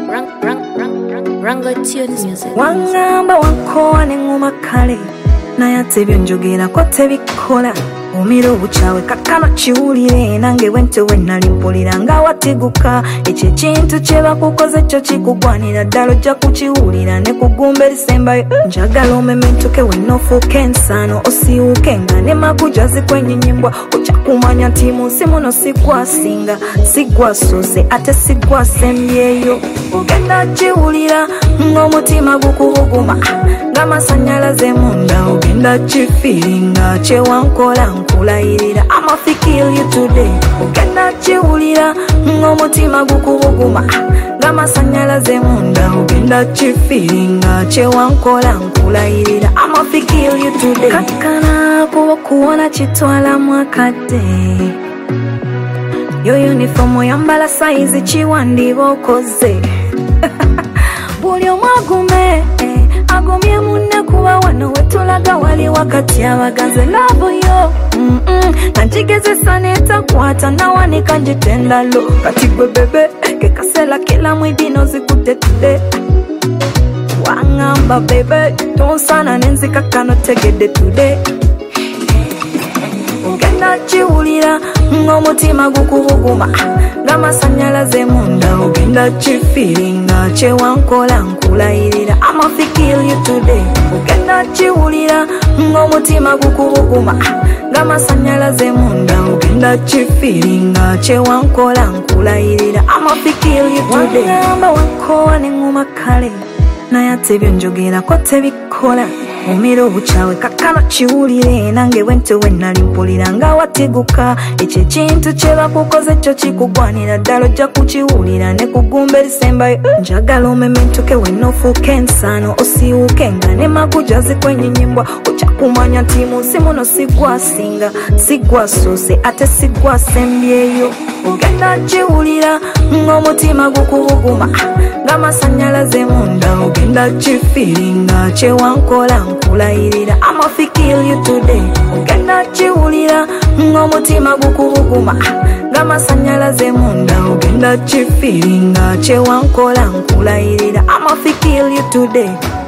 Rango Tunes Music. Wangamba wankowa nenguma kale naye ate byonjogerako tebikola omira obukyawe kakano kiwulire nange bwente wenali mpulira nga wateguka ekyo ekintu kye bakukoze kyo kikugwanira ddala ojja kukiwulira ne kugumba erisembayo njagala omementuke wennofuuka ensano osiiwuke nga ne maguja zikwennyinyimbwa ojja kumanya nti mu nsi muno sigwasinga sigwasose ate sigwasembyeyo ogenda kiwulira ng'omutima gukubuguma ng'amasanyalaze munda ogenda kifiringa kyewankola nkulayirira I'ma kill you today ogenda kiwulira ng'omutima gukubuguma ng'amasanyalaze munda ogenda kifiringa kyewankola nkulayirira I'ma kill you today kakkana kuba kuwona kitwalamu akadde yo uniform oyambala sayizi kiwandiba okoze buli omu agumye munne kuba wano wetulaga wali wakati abaganze labo yo nankigezesa netakwata nawanika njitendalo kati gwe bebe kekasela kila mwidino zikutte tude wangamba bebe tonsana nenzika kano tegedde tude ogenda kiwulira ng'omutima gukubuguma ng'amasanyalaze munda ogenda kifiringa kyewankola nkulayirira I'ma kill you today ogenda kiwulira ng'omutima gukubuguma ng'amasanyalaze munda ogenda kifiringa kyewankola nkulayirira I'ma kill you today wangamba wankowa nenguma kale naye ate byonjogerako tebikola omira obukyawe kakano kiwulire nange bwente wenali mpulira nga wateguka ekyo ekintu kye bakukoze kyo kikugwanira ddala ojja kukiwulira ne kugumba erisembayo njagala omementuke wennofuuka ensano osiiwuke nga ne maguja zikwennyinyimbwa ojja kumanya nti mu nsi muno sigwasinga sigwasose ate sigwasembyeyo ogenda kiwulira ng'omutima gukubuguma ng'amasanyalaze munda ogenda kifiringa kyewankola nkulayirira I'ma kill you today ogenda kiwulira ng'omutima gukubuguma ng'amasanyalaze munda ogenda kifiringa kyewankola nkulayirira I'ma kill you today